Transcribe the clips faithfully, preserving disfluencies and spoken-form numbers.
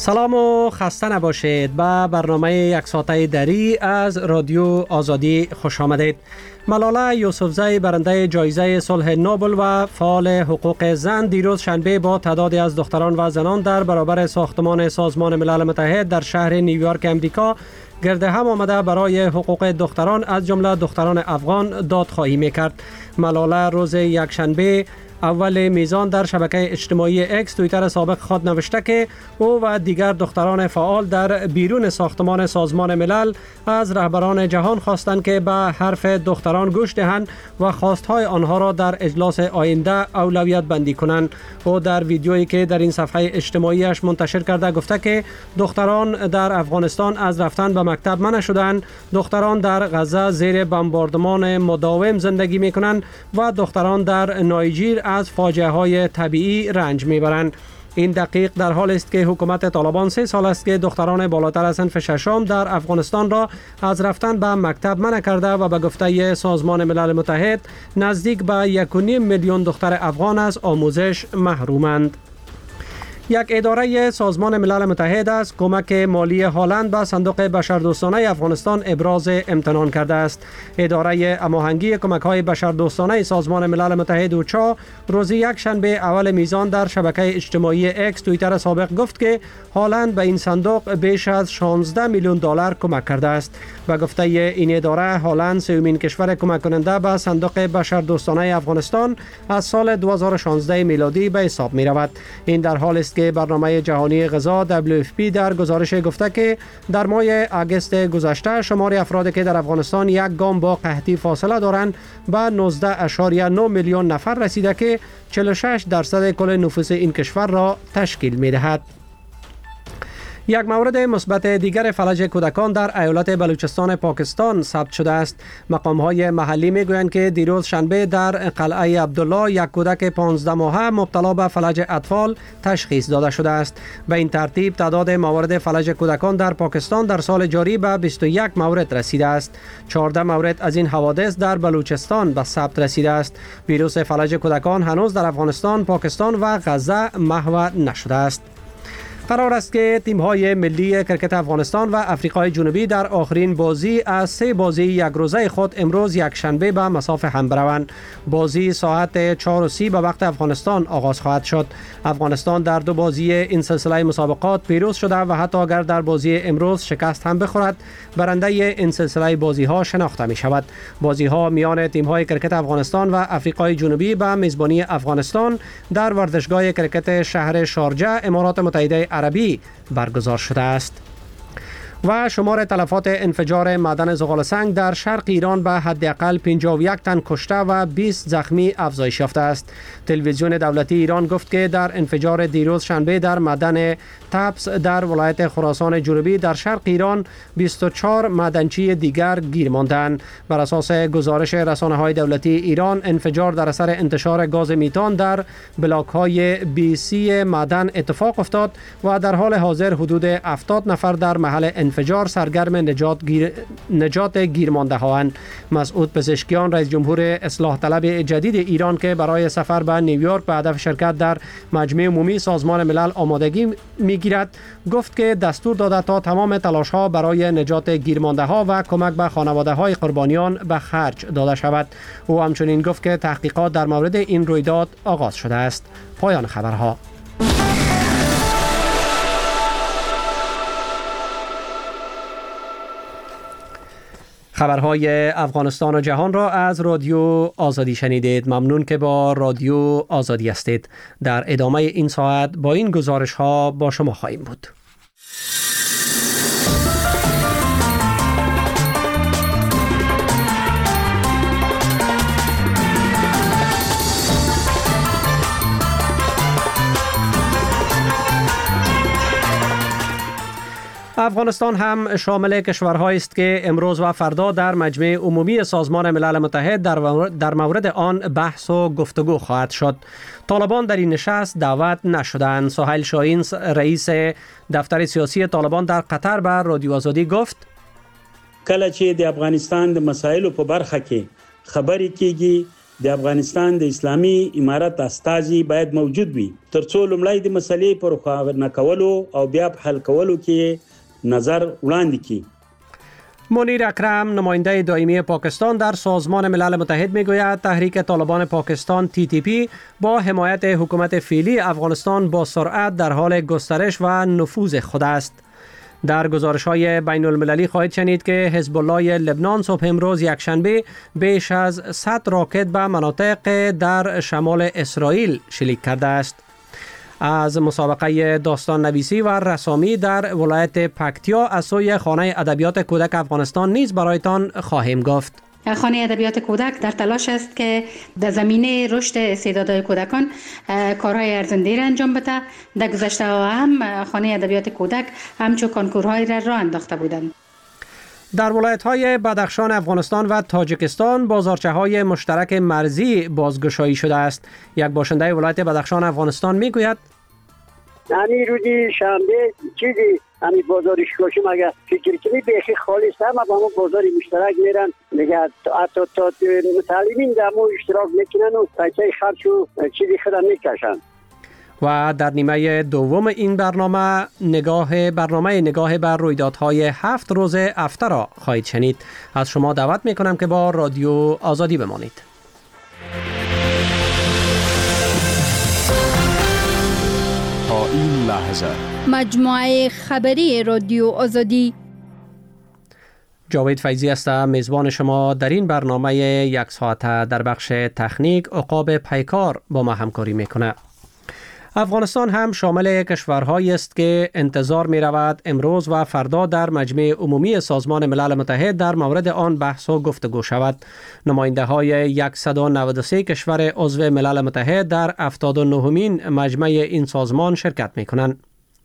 سلام و خسته نباشید. به برنامه یک ساعته دری از رادیو آزادی خوش آمدید. ملاله یوسفزی برنده جایزه صلح نوبل و فعال حقوق زن دیروز شنبه با تعدادی از دختران و زنان در برابر ساختمان سازمان ملل متحد در شهر نیویورک امریکا گرد هم آمده برای حقوق دختران از جمله دختران افغان دادخواهی میکرد. ملاله روز یکشنبه اول میزان در شبکه اجتماعی اکس توییتر سابق خود نوشته که او و دیگر دختران فعال در بیرون ساختمان سازمان ملل از رهبران جهان خواستند که به حرف دختران گوش دهند و خواستهای آنها را در اجلاس آینده اولویت بندی کنند. او در ویدیویی که در این صفحه اجتماعیش منتشر کرده گفته که دختران در افغانستان از رفتن به مکتب منع شدند، دختران در غزه زیر بمباردمان مداوم زندگی می کنند و دختران در نایجیر از فاجعه های طبیعی رنج میبرند. این دقیق در حال است که حکومت طالبان سه سال است که دختران بالاتر از صنف ششم در افغانستان را از رفتن به مکتب منع کرده و به گفته سازمان ملل متحد نزدیک به یک و نیم میلیون دختر افغان از آموزش محرومند. یک اداره سازمان ملل متحد از کمک مالی هالند به صندوق بشردوستانه افغانستان ابراز امتنان کرده است. اداره هماهنگی کمک‌های بشردوستانه سازمان ملل متحد اوچا روز یک شنبه اول میزان در شبکه اجتماعی اکس توییتر سابق گفت که هالند به این صندوق بیش از شانزده میلیون دلار کمک کرده است. به گفته این اداره هالند سومین کشور کمک کننده به صندوق بشردوستانه افغانستان از سال دو هزار و شانزده میلادی به حساب می رود. این در حال است که برنامه جهانی غذا دبلیو اف پی در گزارش گفته که در ماه آگوست گذشته شمار افرادی که در افغانستان یک گام با قحطی فاصله دارند به نوزده ممیز نه میلیون نفر رسیده که چهل و شش درصد کل نفوس این کشور را تشکیل می دهد. یک مورد مثبت دیگر فلج کودکان در ایالت بلوچستان پاکستان ثبت شده است. مقام‌های محلی می‌گویند که دیروز شنبه در قلعه عبدالله یک کودک پانزده ماهه مبتلا به فلج اطفال تشخیص داده شده است. به این ترتیب تعداد موارد فلج کودکان در پاکستان در سال جاری به بیست و یک مورد رسیده است. چهارده مورد از این حوادث در بلوچستان به ثبت رسیده است. ویروس فلج کودکان هنوز در افغانستان، پاکستان و غزه محو نشده است. قرار است که تیم‌های ملی کرکت افغانستان و آفریقای جنوبی در آخرین بازی از سه بازی یک روزه خود امروز یک شنبه به مصاف هم بروند. بازی ساعت چهار و سی به وقت افغانستان آغاز خواهد شد. افغانستان در دو بازی این سلسله مسابقات پیروز شده و حتی اگر در بازی امروز شکست هم بخورد برنده این سلسله بازی‌ها شناخته می شود. بازی‌ها میان تیم‌های کرکت افغانستان و آفریقای جنوبی به میزبانی افغانستان در ورزشگاه کرکت شهر شارجه امارات متحده عربی برگزار شده است. و شمار تلفات انفجار معدن زغال سنگ در شرق ایران به حداقل پنجاه و یک تن کشته و بیست زخمی افزایش یافته است. تلویزیون دولتی ایران گفت که در انفجار دیروز شنبه در معدن تبس در ولایت خراسان جنوبی در شرق ایران بیست و چهار معدنچی دیگر گیر ماندند. بر اساس گزارش رسانه‌های دولتی ایران انفجار در اثر انتشار گاز میتان در بلاک‌های بی سی معدن اتفاق افتاد و در حال حاضر حدود هفتاد نفر در محل انفجار سرگرم نجات گیر نجات گیرمانده هاند. مسعود پزشکیان رئیس جمهور اصلاح طلب جدید ایران که برای سفر به نیویورک به هدف شرکت در مجمع عمومی سازمان ملل آمادگی میگیرد گفت که دستور داده تا تمام تلاش ها برای نجات گیرمانده ها و کمک به خانواده های قربانیان به خرج داده شود. او همچنین گفت که تحقیقات در مورد این رویداد آغاز شده است. پایان خبرها. خبرهای افغانستان و جهان را از رادیو آزادی شنیدید. ممنون که با رادیو آزادی هستید. در ادامه این ساعت با این گزارش ها با شما خواهیم بود. افغانستان هم شامل کشورهایی است که امروز و فردا در مجمع عمومی سازمان ملل متحد در مورد آن بحث و گفتگو خواهد شد. طالبان در این نشست دعوت نشدند. سهیل شاهین رئیس دفتر سیاسی طالبان در قطر به رادیو آزادی گفت کله چې د افغانستان د مسایلو په برخه کې خبرې کیږي د افغانستان د اسلامي امارت استازي باید موجود وي ترڅو لومړی د مسلې پر خبرنه کولو او بیا په حل کولو کې نظر وړاندې کړي. منیر اکرم نماینده دائمی پاکستان در سازمان ملل متحد میگوید تحریک طالبان پاکستان تی تی پی با حمایت حکومت فعلی افغانستان با سرعت در حال گسترش و نفوذ خود است. در گزارش‌های بین المللی خواهید شنید که حزب الله لبنان صبح امروز یکشنبه بیش از صد راکت به مناطق در شمال اسرائیل شلیک کرده است. از مسابقه داستان نویسی و رسامی در ولایت پکتیا از سوی خانه ادبیات کودک افغانستان نیز برایتان خواهیم گفت. خانه ادبیات کودک در تلاش است که در زمینه رشد استعدادهای کودکان کارهای ارزنده را انجام بده. در گذشته هم خانه ادبیات کودک همچون کنکورهای را راه انداخته بودند. در ولایت‌های بدخشان افغانستان و تاجیکستان بازارچه‌های مشترک مرزی بازگشایی شده است. یک باشنده ولایت بدخشان افغانستان میگوید همین روزی شنبه چیزی همین بازارش کوشم اگر فکر کنی بیخی خالی است اما با ما بازاری مشترک میرن دیگه حتی تا متعلمین در ما اشتراک میکنن و پیسه خرج و چیزی خودم میکشن. و در نیمه دوم این برنامه نگاه برنامه نگاه بر رویدادهای هفت روز هفته را خواهید شنید. از شما دعوت میکنم که با رادیو آزادی بمانید. تا این لحظه مجموعه خبری رادیو آزادی. جاوید فیضی هستم میزبان شما در این برنامه یک ساعته. در بخش تکنیک عقاب پیکار با ما همکاری میکنه. افغانستان هم شامل کشورهایی است که انتظار می رود امروز و فردا در مجمع عمومی سازمان ملل متحد در مورد آن بحث و گفتگو شود. نماینده های صد و نود و سه کشور عضو ملل متحد در هفتاد و نهمین مجمع این سازمان شرکت می کنند.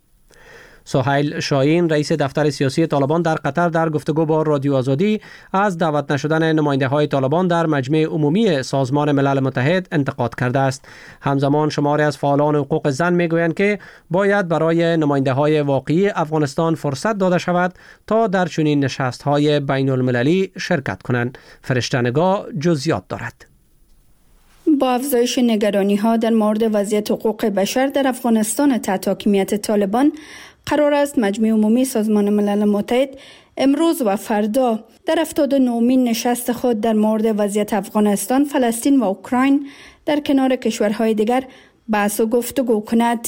سهیل شاهین رئیس دفتر سیاسی طالبان در قطر در گفتگو با رادیو آزادی از دعوت نشدن نماینده های طالبان در مجمع عمومی سازمان ملل متحد انتقاد کرده است. همزمان شماری از فعالان حقوق زن میگویند که باید برای نماینده های واقعی افغانستان فرصت داده شود تا در چنین نشست های بین المللی شرکت کنند. فرشته نگاه جزئیات دارد. با افزایش نگرانی ها در مورد وضعیت حقوق بشر در افغانستان تحت حاکمیت طالبان، قرار است مجمع عمومی سازمان ملل متحد امروز و فردا در هفتاد و نهمین نشست خود در مورد وضعیت افغانستان، فلسطین و اوکراین در کنار کشورهای دیگر بحث و گفتگو کند.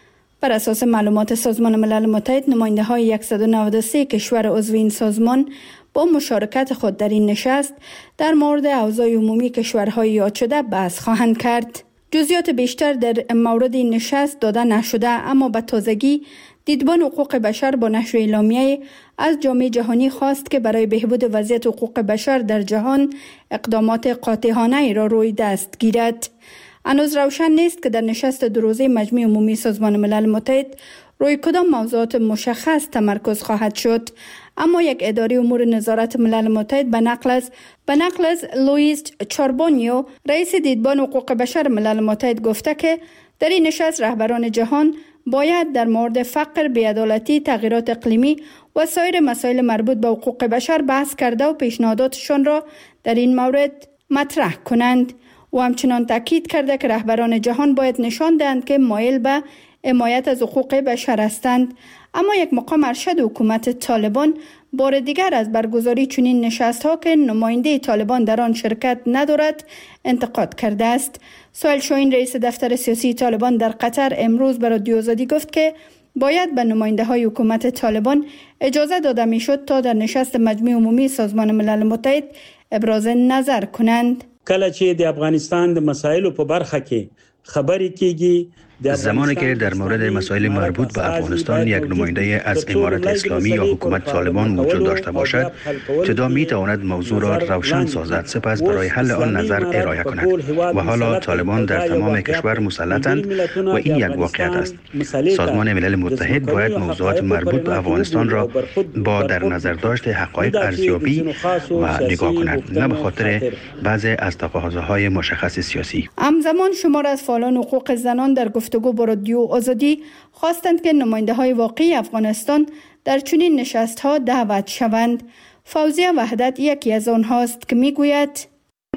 بر اساس معلومات سازمان ملل متحد، نماینده های صد و نود و سه کشور عضو این سازمان با مشارکت خود در این نشست در مورد اوضاع عمومی کشورهای یاد شده بحث خواهند کرد. جزئیات بیشتر در مورد این نشست داده نشده، اما به تازگی دیدبان حقوق بشر با نشر اعلامیه از جامعه جهانی خواست که برای بهبود وضعیت حقوق بشر در جهان اقدامات قاطعانه را روی دست گیرد. هنوز روشن نیست که در نشست دو روزه مجمع عمومی سازمان ملل متحد روی کدام موضوعات مشخص تمرکز خواهد شد، اما یک اداره امور نظارت ملل متحد به نقل از به نقل از لوئیس چاربونیو رئیس دیدبان حقوق بشر ملل متحد گفته که در این نشست رهبران جهان باید در مورد فقر، بی‌عدالتی، تغییرات اقلیمی و سایر مسائل مربوط به حقوق بشر بحث کرده و پیشنهاداتشان را در این مورد مطرح کنند. و همچنان تاکید کرده که رهبران جهان باید نشان دهند که مایل به حمایت از حقوق بشر هستند. اما یک مقام ارشد حکومت طالبان بار دیگر از برگزاری چنین نشست‌ها که نماینده طالبان در آن شرکت ندارد انتقاد کرده است. سهیل شاهین رئیس دفتر سیاسی طالبان در قطر امروز به رادیو آزادی گفت که باید به نماینده های حکومت طالبان اجازه داده میشد تا در نشست مجمع عمومی سازمان ملل متحد ابراز نظر کنند. کله چې د افغانستان د مسایلو په برخه کې خبرې کیږي، زمانی که در مورد مسائل مربوط به افغانستان یک نماینده از امارت اسلامی یا حکومت طالبان وجود داشته باشد، ابتدا می تواند موضوع را روشن سازد، سپس برای حل آن نظر ارائه کند. و حالا طالبان در تمام کشور مسلطند و این یک واقعیت است. سازمان ملل متحد باید موضوعات مربوط به افغانستان را با در نظر داشت حقایق ارزیابی و نگاه کند، نه به خاطر بعضی از تقاضاهای مشخص سیاسی. همزمان شمار از فعالان حقوق زنان در گفتگو با رادیو آزادی خواستند که نماینده های واقعی افغانستان در چنین نشست ها دعوت شوند. فوزیه وحدت یکی از آنهاست که میگوید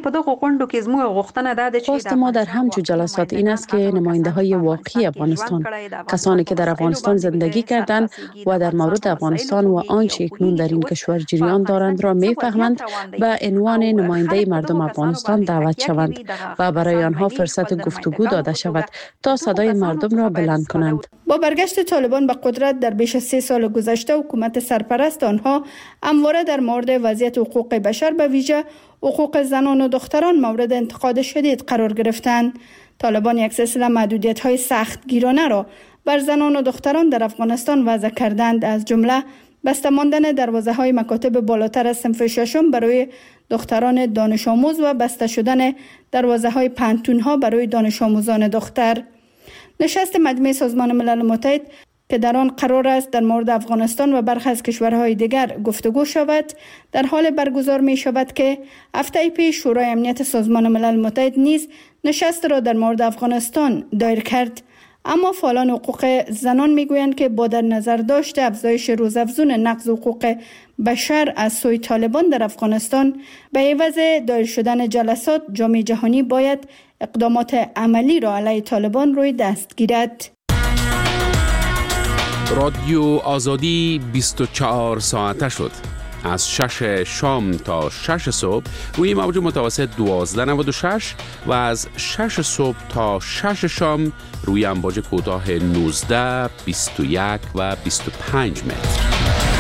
په دغه غونډو کې زموږ غوښتنه ده چې خواست ما در همچو جلسات این است که نماینده های واقعی افغانستان، کسانی که در افغانستان زندگی کردند و در مورد افغانستان و آنچه اکنون در این کشور جریان دارند را میفهمند به عنوان نماینده مردم افغانستان دعوت شوند و برای آنها فرصت گفتگو داده شود تا صدای مردم را بلند کنند. با برگشت طالبان به قدرت در بیش از سه سال گذشته، حکومت سرپرست آنها همواره در مورد وضعیت حقوق بشر به ویژه حقوق زنان و دختران مورد انتقاد شدید قرار گرفتند. طالبان یک سلسله محدودیت‌های سختگیرانه را بر زنان و دختران در افغانستان وضع کردند، از جمله بسته ماندن دروازه‌های مکاتب بالاتر از صنف ششم برای دختران دانش آموز و بسته شدن دروازه‌های پانتون‌ها برای دانش آموزان دختر. نشست مجمع سازمان ملل متحد که در آن قرار است در مورد افغانستان و برخی از کشورهای دیگر گفتگو شود، در حال برگزار می شود که هفته پیش شورای امنیت سازمان ملل متحد نیز نشست را در مورد افغانستان دایر کرد. اما فعالان حقوق زنان میگویند که با در نظر داشت افزایش روزافزون نقض حقوق بشر از سوی طالبان در افغانستان، به عوض دایر شدن جلسات جامعه جهانی باید اقدامات عملی را علیه طالبان روی دست گیرد. رادیو آزادی بیست و چهار ساعته شد. از شش شام تا شش صبح روی موج متوسط دوازده نود و شش و از شش صبح تا شش شام روی امواج کوتاه نوزده، بیست و یک و بیست و پنج متر.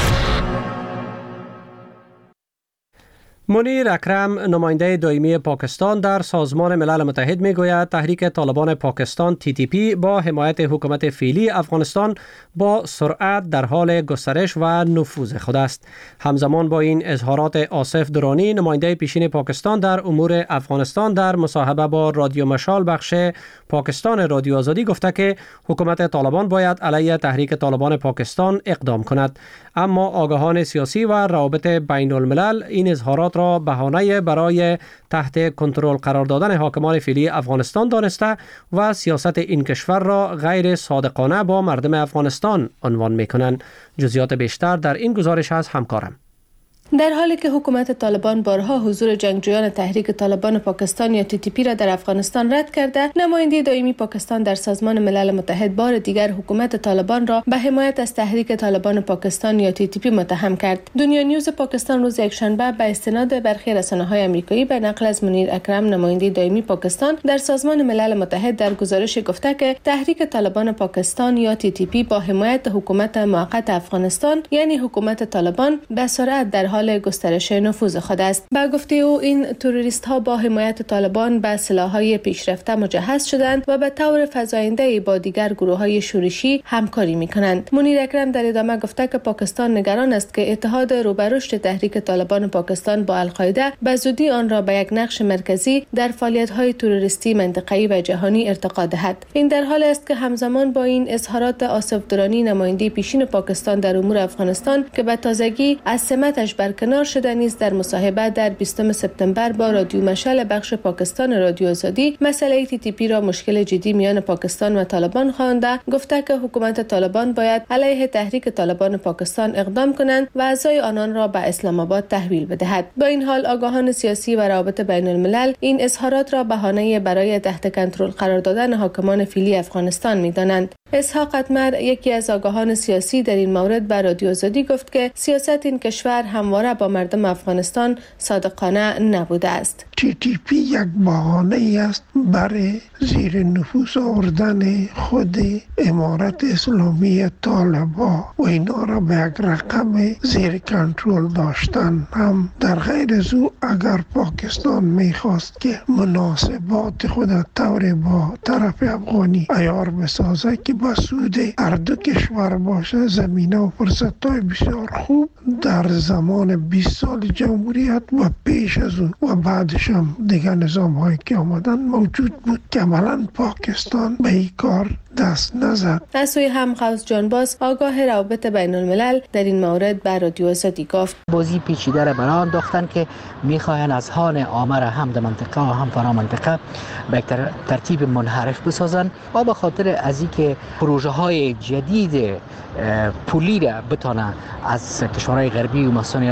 منیر اکرم، نماینده دائمی پاکستان در سازمان ملل متحد، میگوید تحریک طالبان پاکستان تی تی پی با حمایت حکومت فعلی افغانستان با سرعت در حال گسترش و نفوذ خود است. همزمان با این اظهارات، آصف درانی، نماینده پیشین پاکستان در امور افغانستان، در مصاحبه با رادیو مشال بخش پاکستان رادیو آزادی گفته که حکومت طالبان باید علیه تحریک طالبان پاکستان اقدام کند. اما آگاهان سیاسی و روابط بین الملل این اظهارات را بهانه برای تحت کنترل قرار دادن حاکمان فعلی افغانستان دانسته و سیاست این کشور را غیر صادقانه با مردم افغانستان عنوان می‌کنند. جزئیات بیشتر در این گزارش از همکارم. در حالی که حکومت طالبان بارها حضور جنگجویان تحریک طالبان پاکستان یا تی تی پی را در افغانستان رد کرده، نماینده دائمی پاکستان در سازمان ملل متحد بار دیگر حکومت طالبان را به حمایت از تحریک طالبان پاکستان یا تی تی پی متهم کرد. دنیا نیوز پاکستان روز یکشنبه به استناد برخی رسانه‌های آمریکایی به نقل از منیر اکرم، نماینده دائمی پاکستان در سازمان ملل متحد، در گزارش گفته که تحریک طالبان پاکستان یا تی تی پی با حمایت حکومت موقت افغانستان یعنی حکومت طالبان به سرعت در حال گسترش نفوذ خود است. با گفته او این تروریست ها با حمایت طالبان به سلاح‌های پیشرفته مجهز شدند و به طور فزاینده با دیگر گروه‌های شورشی همکاری می‌کنند. منیر اکرم در ادامه گفته که پاکستان نگران است که اتحاد رو به رشد تحریک طالبان پاکستان با القاعده به زودی آن را به یک نقش مرکزی در فعالیت‌های تروریستی منطقه‌ای و جهانی ارتقا دهد. این در حال است که همزمان با این اظهارات، آصف درانی، نماینده پیشین پاکستان در امور افغانستان که به تازگی از سمتش برکنار شده نیز در مصاحبه در بیستم سپتامبر با رادیو مشال بخش پاکستان رادیو آزادی مسئله تی تی پی را مشکل جدی میان پاکستان و طالبان خوانده، گفته که حکومت طالبان باید علیه تحریک طالبان پاکستان اقدام کنند و اعضای آنان را به اسلام آباد تحویل بدهد. با این حال آگاهان سیاسی و روابط بین الملل این اظهارات را بهانه برای تحت کنترل قرار دادن حاکمان فعلی افغانستان می‌دانند. اسحاق اتمر، یکی از آگاهان سیاسی، در این مورد به رادیو آزادی گفت که سیاست این کشور همواره با مردم افغانستان صادقانه نبوده است. تی تی پی یک بهانه است برای زیر نفوذ آوردن خود امارت اسلامی طالبان و اینا را به یک رقم زیر کنترل داشتن. هم در غیر از او اگر پاکستان میخواست که مناسبات خود طور با طرف افغانی عیار بسازه که به سود هر دو کشور باشه، زمینه و فرصت‌های بسیار خوب در زمان بیست سال جمهوریت و پیش از اون و بعدش هم دیگر نظام هایی که آمدن موجود بود که عملاً پاکستان به این کار دست نزد. از سوی هم غوث جانباز، آگاه روابط بین الملل، در این مورد به رادیو آزادی گفت بازی پیچیده را برای انداختن که میخواین از هان آمر هم در منطقه و هم فرا منطقه به ترتیب منحرف بسازن و به خاطر از اینکه پروژه های جدید پولی را بتانه از کشورهای غربی و مثلا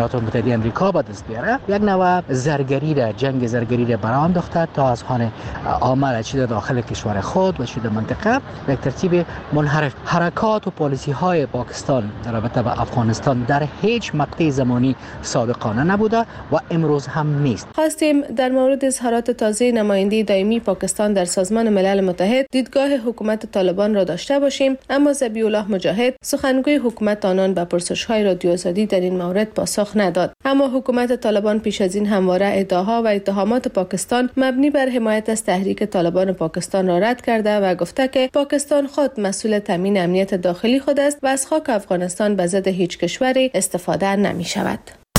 ایالات متحده آمریکا به دست بیاره، یک نوع زرگری را جنگ زرگری را برآ انداخته تا از خانه عامه چه در داخل کشور خود و چه در منطقه به ترتیب منحرف. حرکات و پالیسی های پاکستان در رابطه با افغانستان در هیچ مقطع زمانی صادقانه نبوده و امروز هم نیست. خواستیم در مورد اظهارات تازه نماینده دائمی پاکستان در سازمان ملل متحد دیدگاه حکومت طالبان را داشته باشیم، اما ذبیح الله مجاهد سخنگوی حکومت آنان به پرسش‌های رادیو آزادی در این مورد پاسخ نداد. اما حکومت طالبان پیش از این همواره ادعاها و اتهامات پاکستان مبنی بر حمایت از تحریک طالبان پاکستان را رد کرده و گفته که پاکستان خود مسئول تامین امنیت داخلی خود است و از خاک افغانستان به ضد هیچ کشوری استفاده نمی شود.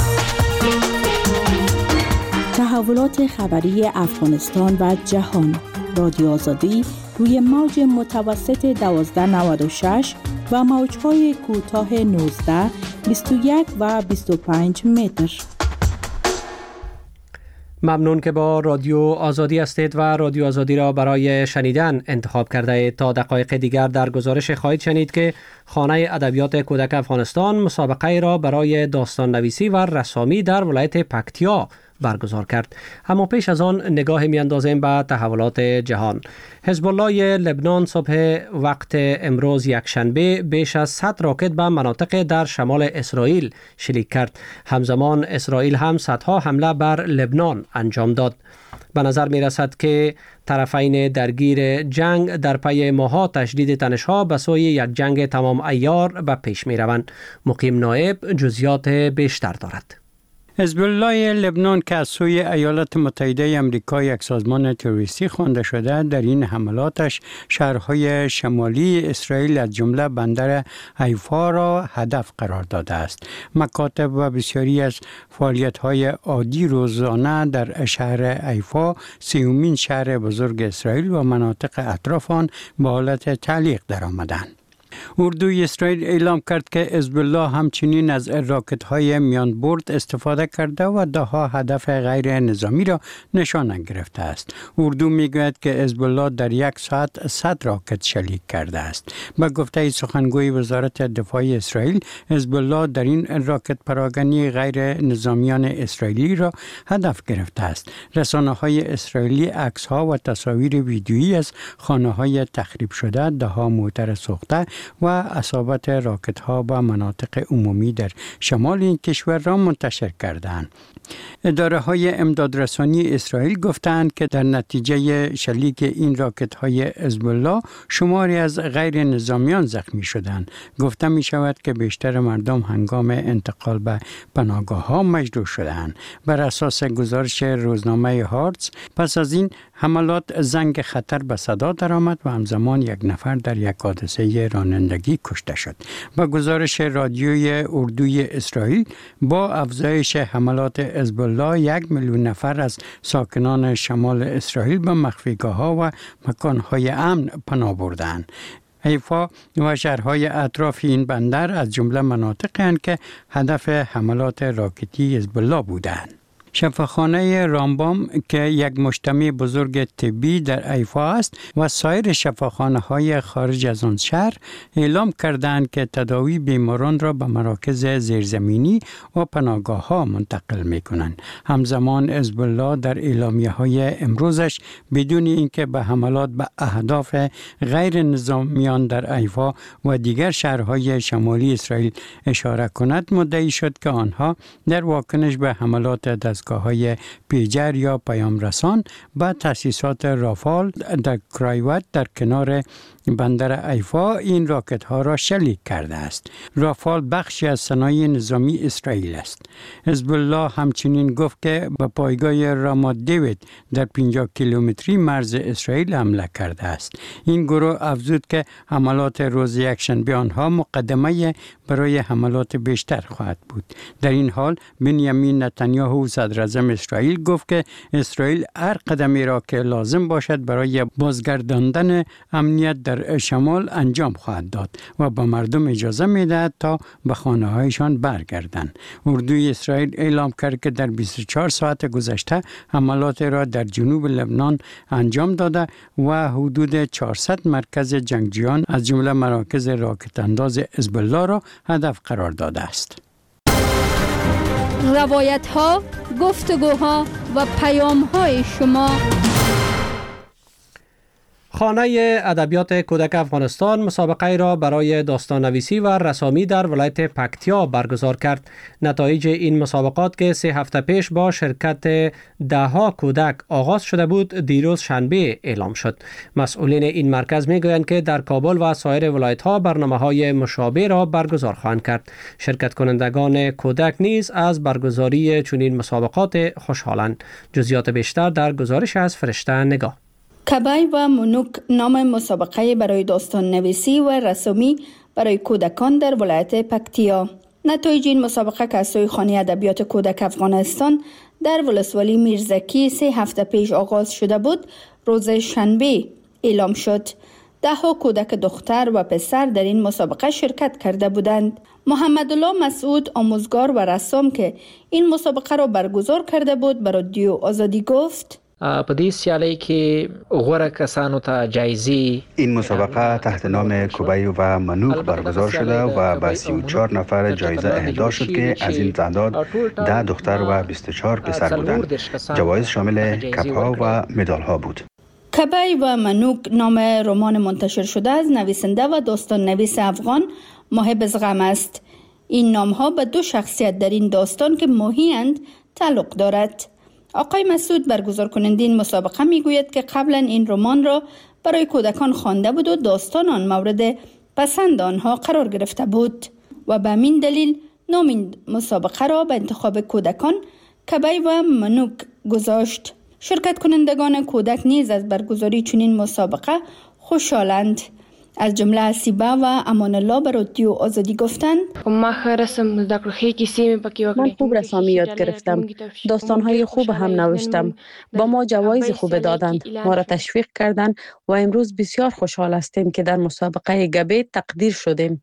تحولات خبری افغانستان و جهان. رادیو آزادی روی موج متوسط دوازده نود و شش و موج‌های کوتاه نوزده، بیست و یک و بیست و پنج متر. ممنون که با رادیو آزادی هستید و رادیو آزادی را برای شنیدن انتخاب کرده اید. تا دقایق دیگر در گزارش خواهید شنید که خانه ادبیات کودک افغانستان مسابقه را برای داستان نویسی و رسامی در ولایت پکتیا برگزار کرد. اما پیش از آن نگاه میاندازیم به تحولات جهان. حزب الله لبنان صبح وقت امروز یکشنبه بیش از صد راکت به مناطق در شمال اسرائیل شلیک کرد. همزمان اسرائیل هم صدها حمله بر لبنان انجام داد. به نظر می رسد که طرفین درگیر جنگ در پی ماها تشدید تنش‌ها به سوی یک جنگ تمام عیار به پیش می روند. مقیم نایب جزئیات بیشتر دارد. حزب الله لبنان که از سوی ایالات متحده آمریکا یک سازمان تروریستی خوانده شده، در این حملاتش شهرهای شمالی اسرائیل از جمله بندر حیفا را هدف قرار داده است. مکاتب و بسیاری از فعالیت‌های عادی روزانه در شهر حیفا، سیومین شهر بزرگ اسرائیل و مناطق اطراف آن به حالت تعلیق درآمدند. اردوی اسرائیل اعلام کرد که حزب الله همچنین از راکت‌های میان برد استفاده کرده و دهها هدف غیر نظامی را نشانه گرفته است. اردو میگوید که حزب الله در یک ساعت صد راکت شلیک کرده است. به گفته سخنگوی وزارت دفاع اسرائیل، حزب الله در این راکت پراگنی غیر نظامیان اسرائیلی را هدف گرفته است. رسانه‌های اسرائیلی عکس‌ها و تصاویر ویدیویی از خانه‌های تخریب شده، دهها موتر سوخته و اصابت راکت ها به مناطق عمومی در شمال این کشور را منتشر کردند. اداره های امدادرسانی اسرائیل گفتند که در نتیجه شلیک این راکت های حزب الله شماری از غیر نظامیان زخمی شدند. گفته می شود که بیشتر مردم هنگام انتقال به پناهگاه ها مجروح شدند. بر اساس گزارش روزنامه هارتز، پس از این حملات زنگ خطر به صدا درآمد و همزمان یک نفر در یک حادثه رانندگی کشته شد. با گزارش رادیوی اردوی اسرائیل، با افزایش حملات حزب الله یک میلیون نفر از ساکنان شمال اسرائیل به مخفیگاه‌ها و مکان‌های امن پناه بردند. حیفا و شهرهای اطراف این بندر از جمله مناطقی هستند که هدف حملات راکتی حزب الله بودند. شفاخانه رامبام که یک مجتمع بزرگ طبی در حیفا است و سایر شفاخانه‌های خارج از آن شهر اعلام کردند که تداوی بیماران را به مراکز زیرزمینی و پناهگاه‌ها منتقل می‌کنند. همزمان حزب الله در اعلامیه‌های امروزش بدون اینکه به حملات به اهداف غیر نظامیان در حیفا و دیگر شهرهای شمالی اسرائیل اشاره کند، مدعی شد که آنها در واکنش به حملات دست های پیجر یا پیام رسان به تأسیسات رافال در کرایوت در کنار بندر حیفا این راکت ها را شلیک کرده است. رافال بخشی از صنایع نظامی اسرائیل است. حزب الله همچنین گفت که به پایگاه رامات دیوید در پنجاه کیلومتری مرز اسرائیل حمله کرده است. این گروه افزود که حملات روز یکشنبه آنها مقدمه برای حملات بیشتر خواهد بود. در این حال بنیامین نتانیاهو صدر اعظم اسرائیل گفت که اسرائیل هر قدمی را که لازم باشد برای بازگرداندن امنیت در شمال انجام خواهد داد و به مردم اجازه می‌دهد تا به خانه‌هایشان برگردند. اردوی اسرائیل اعلام کرد که در بیست و چهار ساعت گذشته حملات را در جنوب لبنان انجام داده و حدود چهارصد مرکز جنگجویان از جمله مراکز راکت انداز حزب الله را هدف قرار داده است. روایت ها، گفتگوها و پیام های شما. خانه ادبیات کودک افغانستان مسابقه را برای داستان‌نویسی و رسامی در ولایت پکتیا برگزار کرد. نتایج این مسابقات که سه هفته پیش با شرکت دهها کودک آغاز شده بود، دیروز شنبه اعلام شد. مسئولین این مرکز میگویند که در کابل و سایر ولایت‌ها برنامه‌های مشابه را برگزار خواهند کرد. شرکت کنندگان کودک نیز از برگزاری چنین مسابقات خوشحالند. جزئیات بیشتر در گزارش از فرشته نگاه. کبای و منوک نام مسابقه برای داستان نویسی و رسامی برای کودکان در ولایت پکتیا. نتایج این مسابقه که از سوی خانه ادبیات کودک افغانستان در ولسوالی میرزکی سه هفته پیش آغاز شده بود، روز شنبه اعلام شد. ده ها کودک دختر و پسر در این مسابقه شرکت کرده بودند. محمد الله مسعود، آموزگار و رسام که این مسابقه را برگزار کرده بود، برای رادیو آزادی گفت: په دې سیالۍ کې غوره کسانو ته جایزې. این مسابقه تحت نام کوبای و منوک برگزار شده و به سی و چهار نفر جایزه اهدا شد که از این تعداد ده دختر و بیست و چهار پسر بودند. جوایز شامل کپ‌ها و مدال‌ها بود. کبای و منوک نام رمان منتشر شده از نویسنده و داستان نویس افغان محب زغم است. این نام‌ها به دو شخصیت در این داستان که ماهی‌اند تعلق دارد. آقای مسعود، برگزار کننده این مسابقه، میگوید که قبلا این رمان را برای کودکان خوانده بود و داستان آن مورد پسند آنها قرار گرفته بود و به همین دلیل نام این مسابقه را به انتخاب کودکان کبای و منوک گذاشت. شرکت کنندگان کودک نیز از برگزاری چنین مسابقه خوشحالند. از جمله اسیبه و امان الله به رادیو آزادی گفتند: من خوب رسامی یاد گرفتم. داستانهای خوب هم نوشتم. با ما جوایز خوب دادند. ما را تشویق کردند و امروز بسیار خوشحال هستیم که در مسابقه گبه تقدیر شدیم.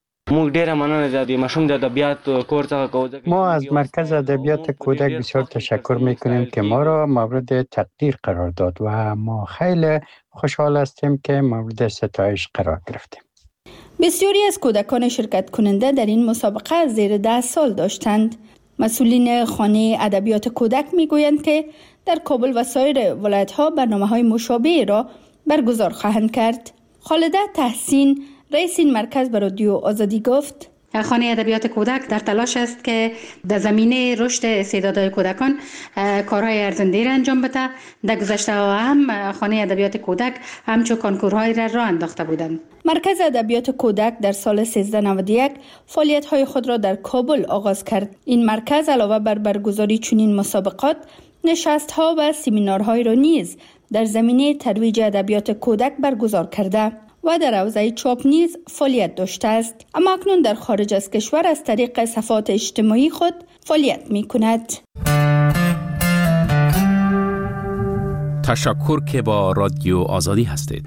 ما از مرکز ادبیات کودک بسیار تشکر میکنیم که ما را مورد تقدیر قرار داد و ما خیلی خوشحال هستیم که مورد ستایش قرار گرفتیم. بسیاری از کودکان شرکت کننده در این مسابقه از زیر ده سال داشتند. مسئولین خانه ادبیات کودک میگویند که در کابل و سایر ولایت‌ها برنامه‌های مشابه را برگزار خواهند کرد. خالده تحسین، رئیس این مرکز، به رادیو آزادی گفت: خانه ادبیات کودک در تلاش است که در زمینه رشد استعدادهای کودکان کارهای ارزنده را انجام بده. در گذشته هم خانه ادبیات کودک همچون کنکورهای را راه انداخته بودند. مرکز ادبیات کودک در سال سیزده نود و یک فعالیت‌های خود را در کابل آغاز کرد. این مرکز علاوه بر برگزاری چنین مسابقات، نشست‌ها و سمینارهای را نیز در زمینه ترویج ادبیات کودک برگزار کرده و در حوزه چاپ نیز فعالیت داشته است، اما اکنون در خارج از کشور از طریق صفحات اجتماعی خود فعالیت می کند. تشکر که با رادیو آزادی هستید.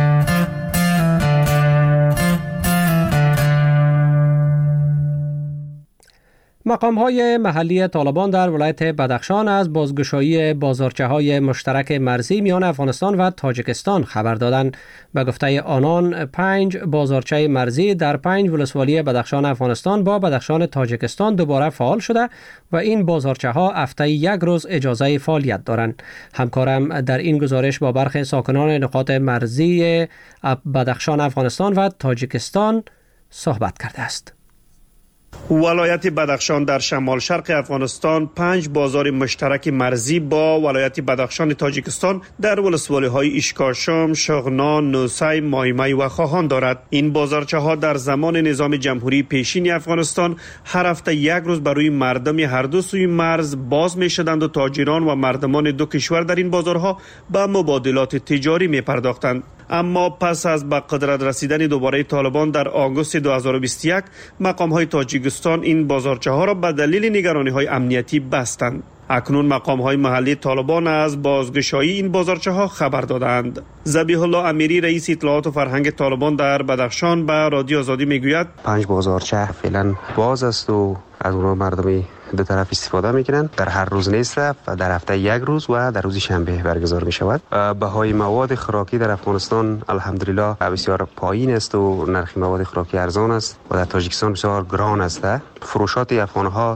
مقام‌های محلی طالبان در ولایت بدخشان از بازگشایی بازارچه‌های مشترک مرزی میان افغانستان و تاجیکستان خبر دادند. به گفته آنان، پنج بازارچه مرزی در پنج ولسوالی بدخشان افغانستان با بدخشان تاجیکستان دوباره فعال شده و این بازارچه‌ها هفته یک روز اجازه فعالیت دارند. همکارم در این گزارش با برخی ساکنان نقاط مرزی بدخشان افغانستان و تاجیکستان صحبت کرده است. ولایت بدخشان در شمال شرق افغانستان پنج بازار مشترک مرزی با ولایت بدخشان تاجیکستان در ولسوالی های اشکاشم، شغنان، نوسی، مایمای و خواهان دارد. این بازارچه ها در زمان نظام جمهوری پیشین افغانستان هر هفته یک روز برای مردم هر دو سوی مرز باز می شدند و تاجران و مردمان دو کشور در این بازارها به مبادلات تجاری می پرداختند. اما پس از به قدرت رسیدن دوباره طالبان در آگوست دو هزار و بیست و یک، مقام های تاجیکستان این بازارچه ها را به دلیل نگرانی های امنیتی بستند. اکنون مقام های محلی طالبان از بازگشایی این بازارچه ها خبر دادند. ذبیح الله امیری، رئیس اطلاعات و فرهنگ طالبان در بدخشان، به رادیو آزادی میگوید پنج بازارچه فعلا باز است و از اونها مردمی دو طرف استفاده میکنند. در هر روز نیست و در هفته یک روز و در روز شنبه برگزار می شود. بهای مواد خوراکی در افغانستان الحمدلله بسیار پایین است و نرخ مواد خوراکی ارزان است و در تاجیکستان بسیار گران است. فروشات افغان ها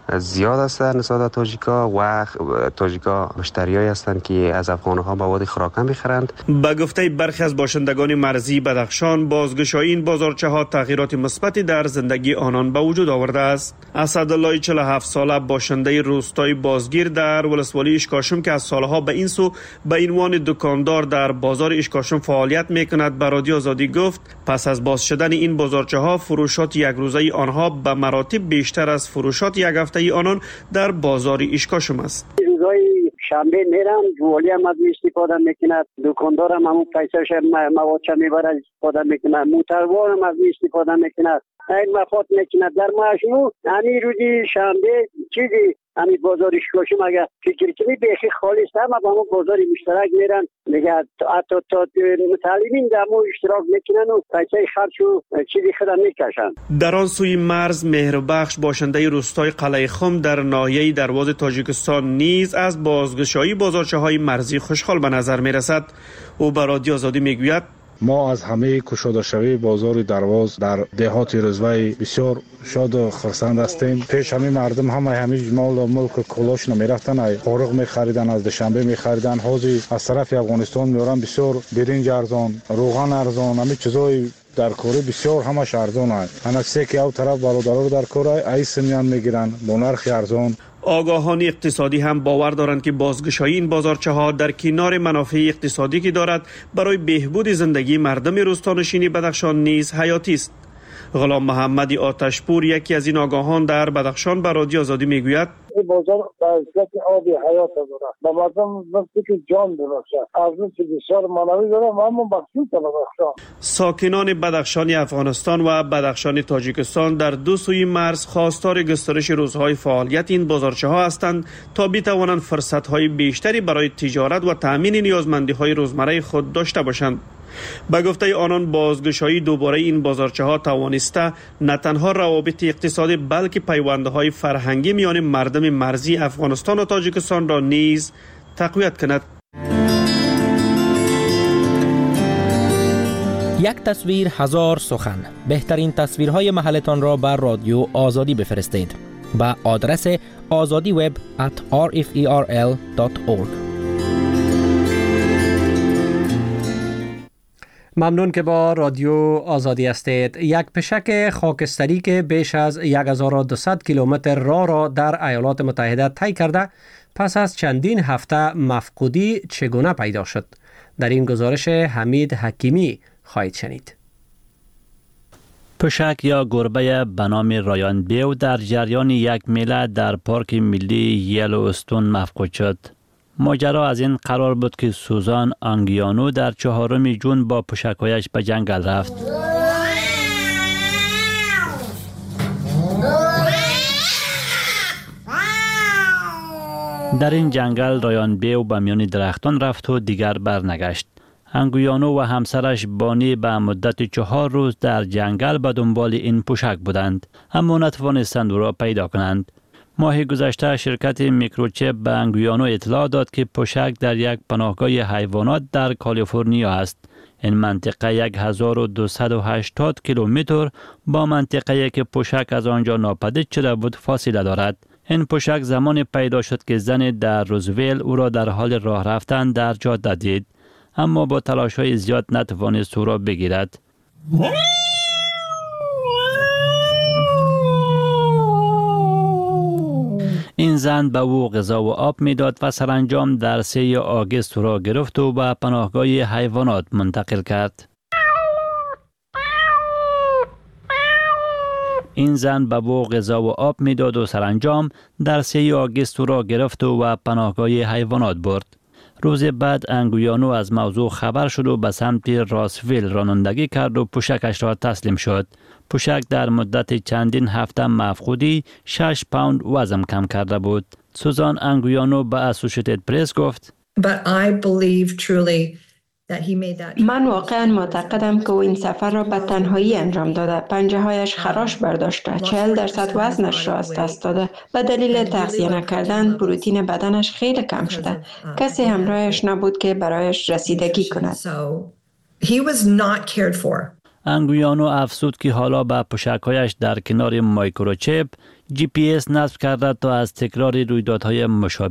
زیاد است در نسبت تاجیکا و تاجیکا مشتریایی هستند که از افغانها مواد خوراک میخرند. به گفته برخی از باشندگان مرزی بدخشان، بازگشایی این بازارچه ها تغییرات مثبتی در زندگی آنان به وجود آورده است. اسدالله چهل و هفت ساله باشنده روستای بازگیر در ولسوالی اشکاشم که از سالها به این سو به عنوان دکاندار در بازار اشکاشم فعالیت میکند به رادیو آزادی گفت پس از باز شدن این بازارچه ها فروشات یک روزه آنها به مراتب بیشتر از فروشات یک هفته آنان در بازار اشکاشم است. روزای شنبه میرم، جوالی هم از استفاده میکند، دکاندار هم همون پیسش مواد چه میبره استفاده میکند، موتروار هم از استفاده میکند، این مفاد میکند. در مجموع همین روزی شنبه چیزی همین بازار اشکاشم اگر فکر کنی بیخی خالی است، اما با همون بازار مشترک میرن دیگه حتی تا متعلمین در همون اشتراک میکنن و پیسه خرچ و چیزی خدا میکشن. در آن سوی مرز مهربخش باشنده روستای قلعه خم در ناحیه دروازه تاجیکستان نیز از بازگشایی بازارچه های مرزی خوشحال به نظر میرسد. او به رادیو آزادی میگوید ما از همه کشاده شوی بازار درواز در دهات رزوی بسیار شاد و خرسند هستیم. پیش همه مردم همه همه مال و ملک کلاش نمیرفتن، خارق میخریدن، از دوشنبه میخریدن، حاضی از طرف افغانستان میارن بسیار برنج ارزان، روغن ارزان، همه چیزای در کوره بسیار همش ارزان است. انا سه که او طرف برادرها در کوره ایس میان میگیرن با نرخ ارزان. آگاهان اقتصادی هم باور دارند که بازگشایی این بازارچه ها در کنار منافع اقتصادی که دارد برای بهبود زندگی مردم روستانشین بدخشان نیز حیاتی است. غلام محمدی آتشپور یکی از این آگاهان در بدخشان به رادیو آزادی میگوید این بازار به حیثیت آبی حیات داره، به مردم وقتی که جان ببخشه، ارزش بسیار معنوی داره و اما مخصوص بدخشان. ساکنان بدخشان افغانستان و بدخشان تاجیکستان در دو سوی مرز خواستار گسترش روزهای فعالیت این بازارچه ها هستند تا بتوانند فرصت های بیشتری برای تجارت و تامین نیازمندی های روزمره خود داشته باشند. به گفته آنان بازگشایی دوباره این بازارچه ها توانسته نه تنها روابط اقتصادی بلکه پیوندهای فرهنگی میان مردم مرزی افغانستان و تاجیکستان را نیز تقویت کند. یک تصویر هزار سخن. بهترین تصویرهای محلتان را بر رادیو آزادی بفرستید به آدرس azadi web at r f e r l dot org. ممنون که با رادیو آزادی هستید. یک پشک خاکستری که بیش از هزار و دویست کیلومتر راه را در ایالات متحده طی کرده پس از چندین هفته مفقودی چگونه پیدا شد؟ در این گزارش حمید حکیمی خواهید شنید. پشک یا گربه به نام رایان بیو در جریان یک میله در پارک ملی یلوستون مفقود شد. ماجرا از این قرار بود که سوزان آنگیانو در چهارم جون با پشکایش به جنگل رفت. در این جنگل رایان بیو به میان درختان رفت و دیگر برنگشت. آنگیانو و همسرش بانی به مدت چهار روز در جنگل به دنبال این پشک بودند، اما نتوانستند او را پیدا کنند. ماه گذشته شرکت میکروچپ به آنگیانو اطلاع داد که پشک در یک پناهگاه حیوانات در کالیفرنیا است. این منطقه هزار و دویست و هشتاد کیلومتر با منطقه‌ای که پشک از آنجا ناپدید شده بود فاصله دارد. این پشک زمان پیدا شد که زن در روزویل او را در حال راه رفتن در جاده دید، اما با تلاش‌های زیاد نتوانست او را بگیرد. این زن به او غذا و آب میداد و سرانجام در سه آگوست را گرفت و به پناهگاه حیوانات منتقل کرد. این زن به او غذا و آب میداد و سرانجام در سه آگوست را گرفت و به پناهگاه حیوانات برد. روز بعد آنگیانو از موضوع خبر شد و به سمت راسویل رانندگی کرد و پشکش را تسلیم شد. پشک در مدت چندین هفته مفقودی شش پوند وزن کم کرده بود. سوزان آنگیانو به اسوشیتد پرس گفت: من واقعا معتقدم که او این سفر را به تنهایی انجام داده. پنجه هایش خراش برداشته، چهل درصد وزنش را از دست داده. به دلیل تغذیه نکردن پروتئین بدنش خیلی کم شده. کسی همراهش نبود که برایش رسیدگی کند. انگویانو افزود که حالا به پوشک‌هایش در کنار مایکروچیپ جی پی اس نصب کرده تا از تکرار رویدادهای مشابه